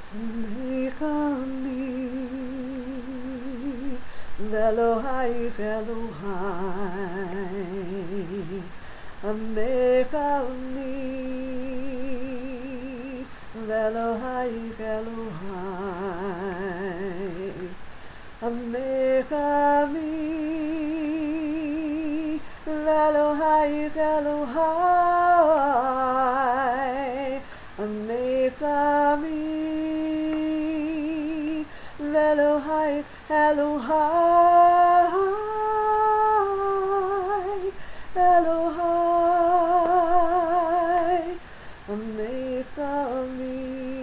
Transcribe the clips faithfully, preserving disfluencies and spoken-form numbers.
Mechani Velohai Velohai Mechani Velohai Velohai Mechani Velohai Velohai Mechani Velohai Elohai Elohai Mechami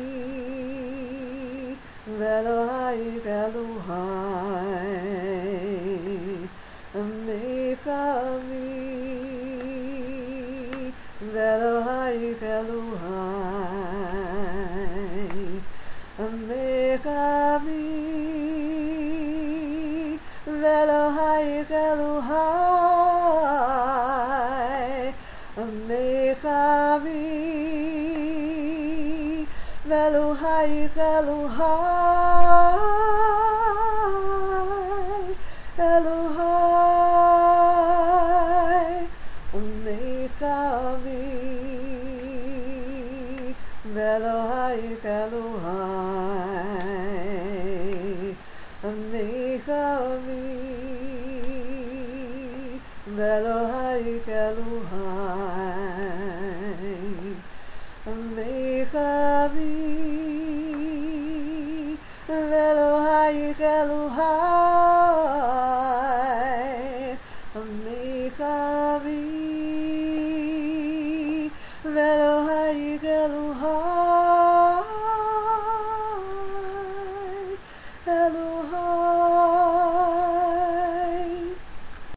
Velohai Elohai Mechami Velohai Elohai Mechami Velohai Elohai Mechami Velohai Elohai Elohai Mechami Velohai Elohai Mechami Velohai Elohai Mechami Velohai Elohai Mechami Velohai Elohai Elohai